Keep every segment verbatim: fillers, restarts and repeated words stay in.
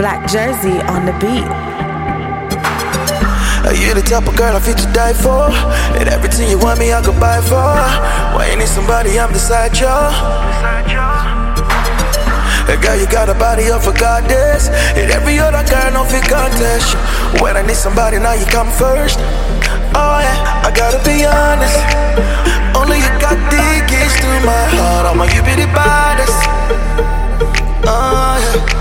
Black Jersey on the beat. Are you the type of girl I fit to die for? And everything you want me I could buy for. Why you need somebody I'm beside you? Hey girl, you got a body of a goddess, and every other girl no fit contest you. When I need somebody now you come first. Oh yeah, I gotta be honest, only you got the keys to my heart. I'ma you be the baddest. Oh yeah.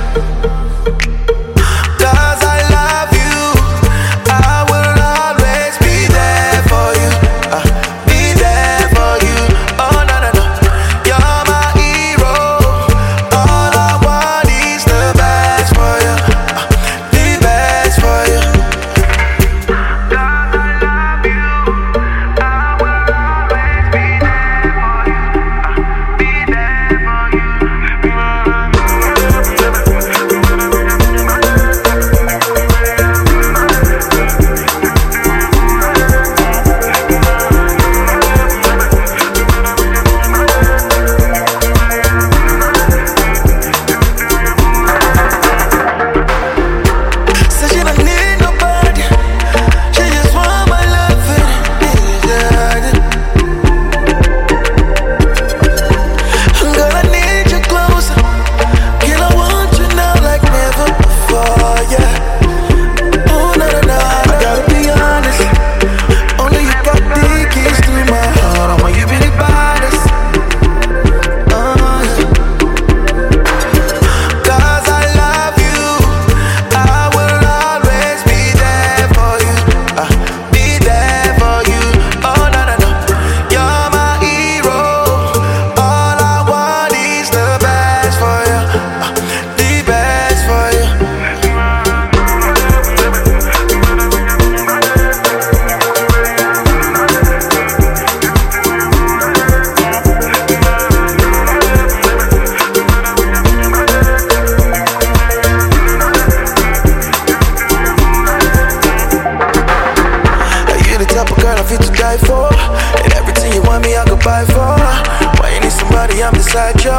For and everything you want me I could buy for. Why you need somebody I'm beside you?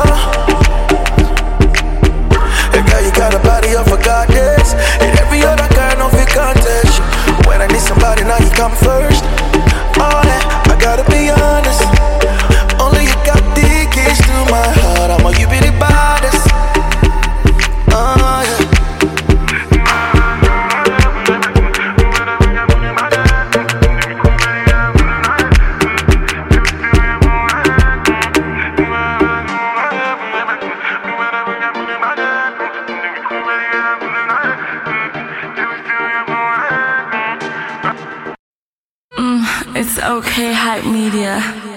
Hey girl, you got a body of a goddess, and every other girl no fit contest you. When I need somebody now you come first. Oh yeah, I gotta be honest, only you got the keys to my heart. I'ma you be the baddest. Oh yeah. It's okay, Hype Media.